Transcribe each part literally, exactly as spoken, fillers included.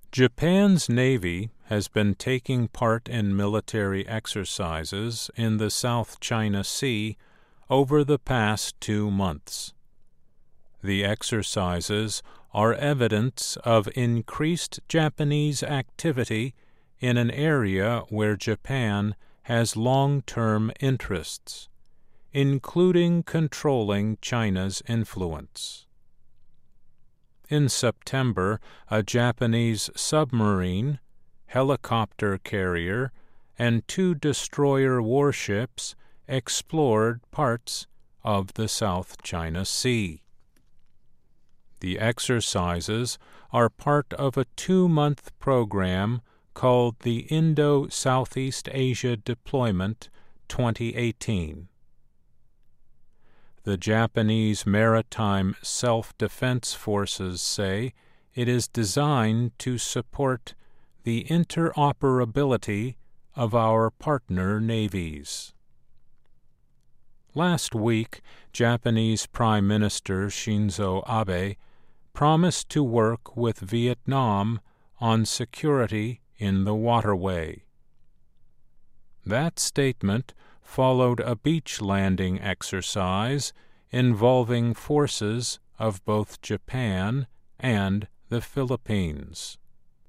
Japan's Navy has been taking part in military exercises in the South China Sea over the past two months. The exercises are evidence of increased Japanese activity in an area where Japan has long-term interests, including controlling China's influence. In September, a Japanese submarine, helicopter carrier, and two destroyer warships explored parts of the South China Sea. The exercises are part of a two-month program called the Indo-Southeast Asia Deployment twenty eighteen. The Japanese Maritime Self-Defense Forces say it is designed to support the interoperability of our partner navies. Last week, Japanese Prime Minister Shinzo Abe promised to work with Vietnam on security in the waterway. That statement followed a beach landing exercise involving forces of both Japan and the Philippines.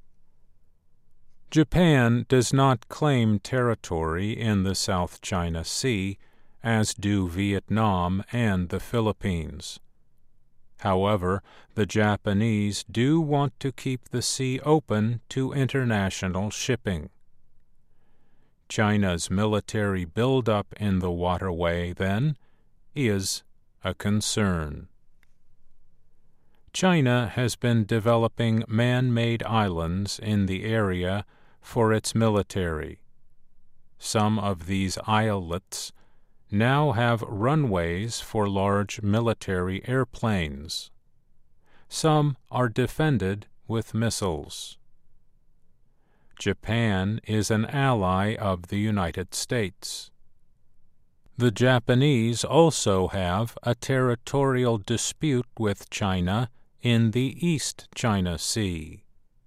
Japan does not claim territory in the South China Sea, as do Vietnam and the Philippines. However, the Japanese do want to keep the sea open to international shipping. China's military buildup in the waterway, then, is a concern. China has been developing man-made islands in the area for its military. Some of these islets now have runways for large military airplanes. Some are defended with missiles. Japan is an ally of the United States. The Japanese also have a territorial dispute with China in the East China Sea.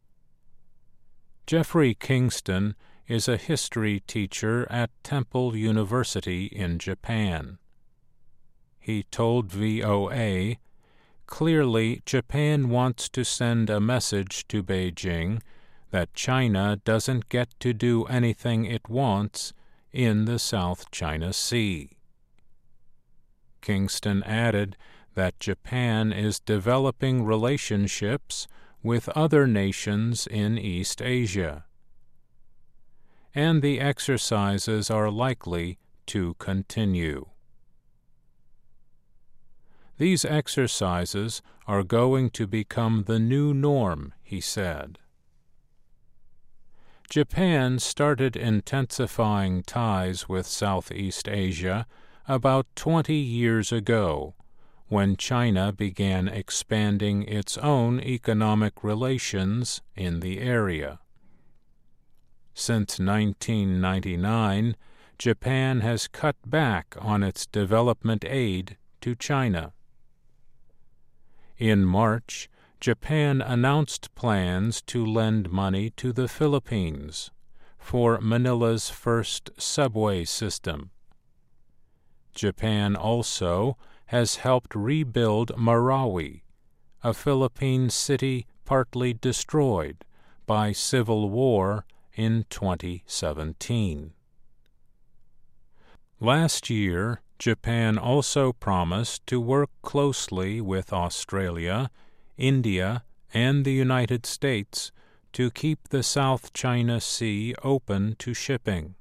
Jeffrey Kingston is a history teacher at Temple University in Japan. He told V O A, "Clearly, Japan wants to send a message to Beijing that China doesn't get to do anything it wants in the South China Sea." Kingston added that Japan is developing relationships with other nations in East Asia, and the exercises are likely to continue. These exercises are going to become the new norm, he said. Japan started intensifying ties with Southeast Asia about twenty years ago, when China began expanding its own economic relations in the area. Since nineteen ninety-nine, Japan has cut back on its development aid to China. In March, Japan announced plans to lend money to the Philippines for Manila's first subway system. Japan also has helped rebuild Marawi, a Philippine city partly destroyed by civil war in twenty seventeen. Last year, Japan also promised to work closely with Australia, India, and the United States to keep the South China Sea open to shipping.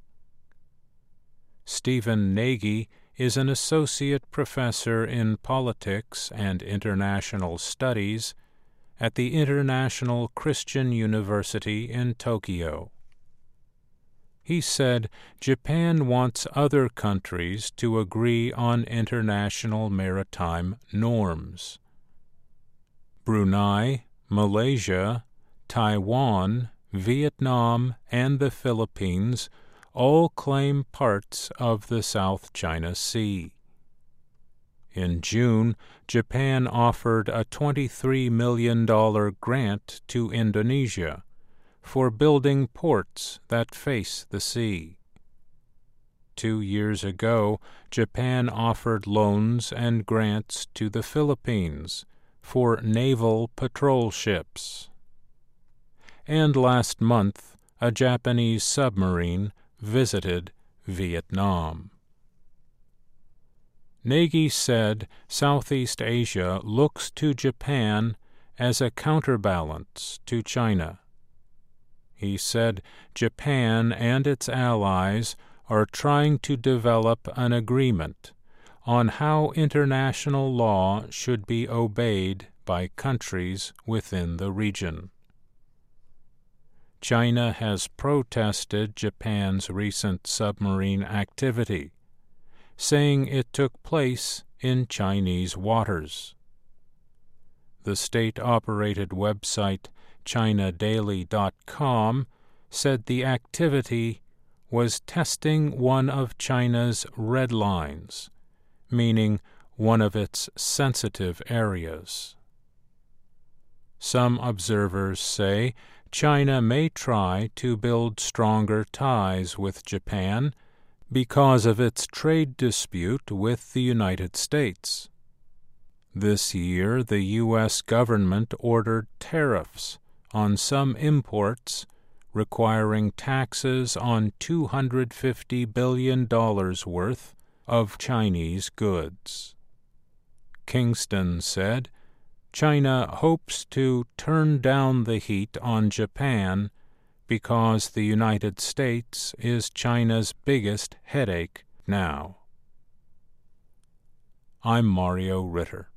Stephen Nagy is an associate professor in politics and international studies at the International Christian University in Tokyo. He said Japan wants other countries to agree on international maritime norms. Brunei, Malaysia, Taiwan, Vietnam, and the Philippines all claim parts of the South China Sea. In June, Japan offered a twenty-three million dollars grant to Indonesia for building ports that face the sea. Two years ago, Japan offered loans and grants to the Philippines for naval patrol ships. And last month, a Japanese submarine visited Vietnam. Nagy said Southeast Asia looks to Japan as a counterbalance to China. He said Japan and its allies are trying to develop an agreement on how international law should be obeyed by countries within the region. China has protested Japan's recent submarine activity, saying it took place in Chinese waters. The state-operated website China Daily dot com said the activity was testing one of China's red lines, meaning one of its sensitive areas. Some observers say China may try to build stronger ties with Japan because of its trade dispute with the United States. This year, the U S government ordered tariffs on some imports, requiring taxes on two hundred fifty billion dollars worth of Chinese goods. Kingston said China hopes to turn down the heat on Japan because the United States is China's biggest headache now. I'm Mario Ritter.